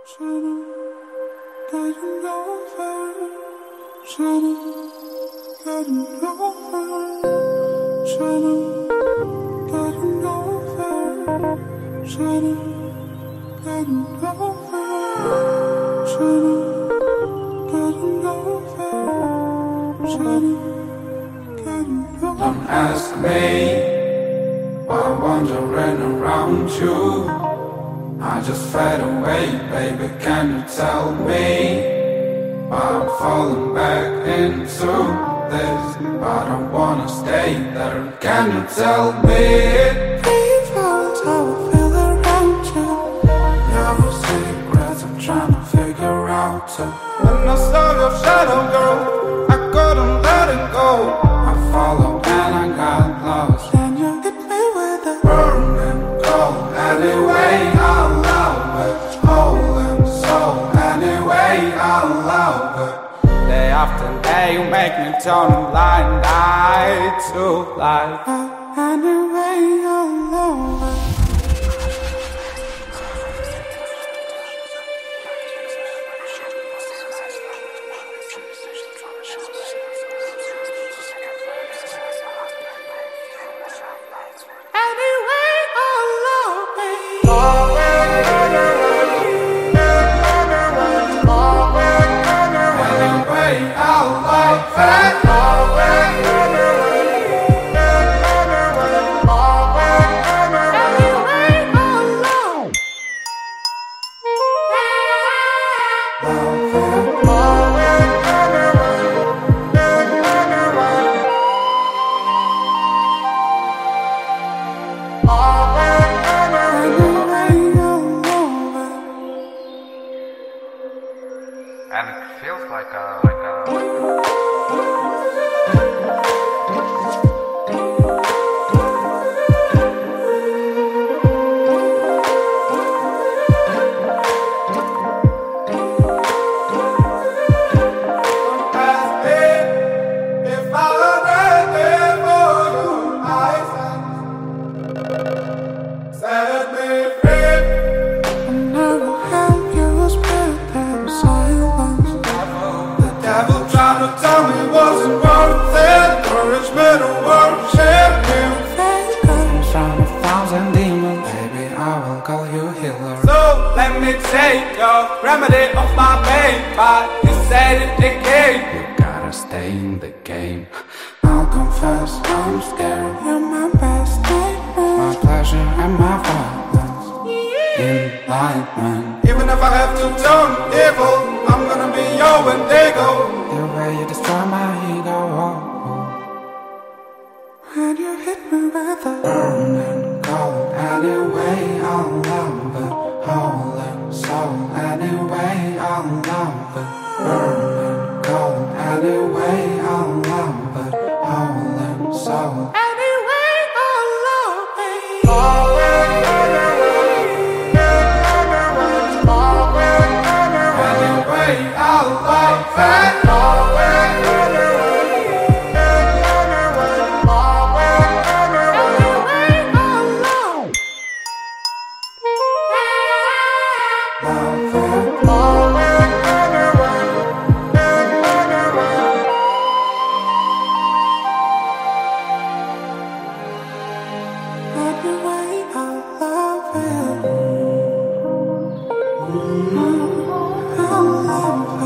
Getting over, getting Don't ask me why I'm wandering around you. I just fade away, baby, can you tell me why I'm falling back into this? I don't wanna stay there, can you tell me? How I feel around you. Your secrets I'm trying to figure out too. When I saw your shadow, girl, I couldn't let it go. I followed and I got lost. Then you hit me with a burning cold. Anyway, I love it. Whole and soul. Anyway, I love it. Day after day, you make me turn a blind eye to life. Anyway, I love it. And it feels like a let me take your remedy of my pain. But you said it again. You gotta stay in the game. I'll confess, I'm scared. You're my best nightmare. My pleasure and my violence. Enlightenment. Even if I have to turn evil, I'm gonna be your Wendigo. The way you destroy my ego. When you hit me with a burning cold. Anyway, I'll love it. Whole and soul. Anyway, I'll love it. Burning cold. Anyway, I'll love it. Whole and soul. Anyway, I'll love it. Anyway, I'll love it. I love it.